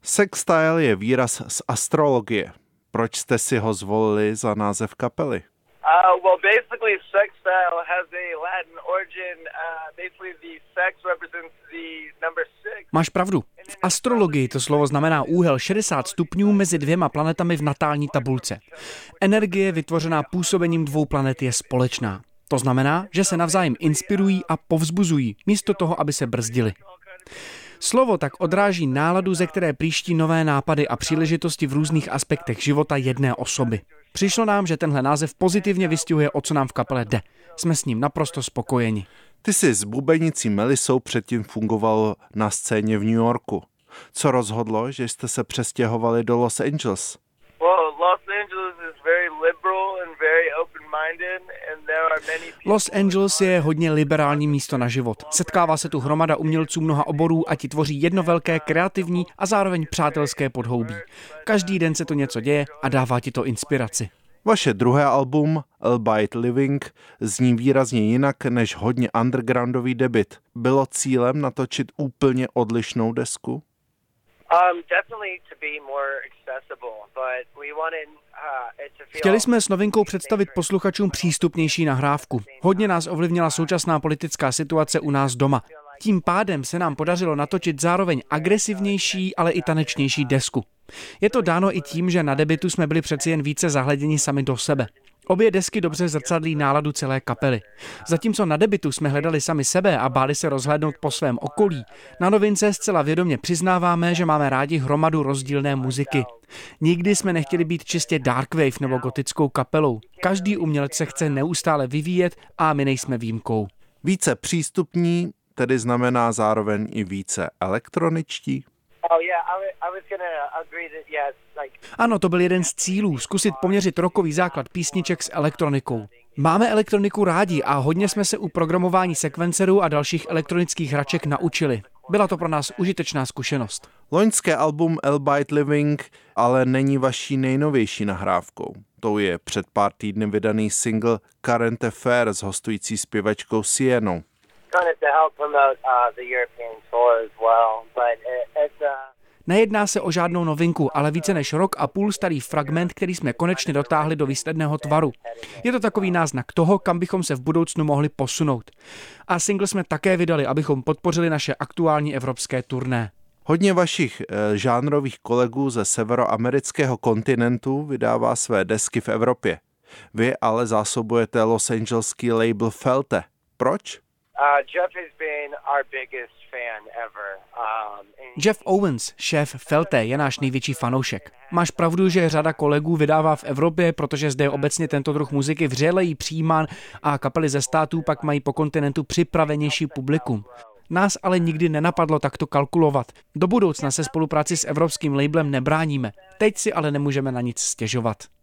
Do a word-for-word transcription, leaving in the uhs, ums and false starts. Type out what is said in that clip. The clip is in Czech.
Sextile je výraz z astrologie. Proč jste si ho zvolili za název kapely? Uh, well, basically, sextile has a Latin origin. Uh, basically, the sex represents the number six. Máš pravdu. V astrologii to slovo znamená úhel šedesát stupňů mezi dvěma planetami v natální tabulce. Energie vytvořená působením dvou planet je společná. To znamená, že se navzájem inspirují a povzbuzují, místo toho, aby se brzdili. Slovo tak odráží náladu, ze které příští nové nápady a příležitosti v různých aspektech života jedné osoby. Přišlo nám, že tenhle název pozitivně vystihuje, o co nám v kapele jde. Jsme s ním naprosto spokojeni. Ty jsi s bubenicí Melisou předtím fungoval na scéně v New Yorku. Co rozhodlo, že jste se přestěhovali do Los Angeles? Well, Los Angeles is very liberal and very open-minded, and there are many people. Los Angeles je hodně liberální místo na život. Setkává se tu hromada umělců mnoha oborů a ti tvoří jedno velké kreativní a zároveň přátelské podhoubí. Každý den se tu něco děje a dává ti to inspiraci. Vaše druhé album, Albeit Living, zní výrazně jinak než hodně undergroundový debut. Bylo cílem natočit úplně odlišnou desku? Um, definitely to be more accessible, but we wanted uh, it to feel. Chtěli jsme s novinkou představit posluchačům přístupnější nahrávku. Hodně nás ovlivnila současná politická situace u nás doma. Tím pádem se nám podařilo natočit zároveň agresivnější, ale i tanečnější desku. Je to dáno i tím, že na debutu jsme byli přeci jen více zahleděni sami do sebe. Obě desky dobře zrcadlí náladu celé kapely. Zatímco na debutu jsme hledali sami sebe a báli se rozhlédnout po svém okolí, na novince zcela vědomě přiznáváme, že máme rádi hromadu rozdílné muziky. Nikdy jsme nechtěli být čistě darkwave nebo gotickou kapelou. Každý umělec se chce neustále vyvíjet a my nejsme výjimkou. Více přístupní tedy znamená zároveň i více elektroničtí? Ano, to byl jeden z cílů, zkusit poměřit rockový základ písniček s elektronikou. Máme elektroniku rádi a hodně jsme se u programování sekvencerů a dalších elektronických hraček naučili. Byla to pro nás užitečná zkušenost. Loňské album Albeit Living ale není vaší nejnovější nahrávkou. To je před pár týdny vydaný single Current Affair s hostující zpěvačkou Sienou. Nejedná se o žádnou novinku, ale více než rok a půl starý fragment, který jsme konečně dotáhli do výsledného tvaru. Je to takový náznak toho, kam bychom se v budoucnu mohli posunout. A single jsme také vydali, abychom podpořili naše aktuální evropské turné. Hodně vašich e, žánrových kolegů ze severoamerického kontinentu vydává své desky v Evropě. Vy ale zásobujete Los Angeleský label Felte. Proč? Uh, Jeff has been our biggest fan ever. Um, Jeff Owens, šéf Felte, je náš největší fanoušek. Máš pravdu, že řada kolegů vydává v Evropě, protože zde je obecně tento druh muziky vřeleji přijímán a kapely ze států pak mají po kontinentu připravenější publikum. Nás ale nikdy nenapadlo takto kalkulovat. Do budoucna se spolupráci s evropským labelem nebráníme. Teď si ale nemůžeme na nic stěžovat.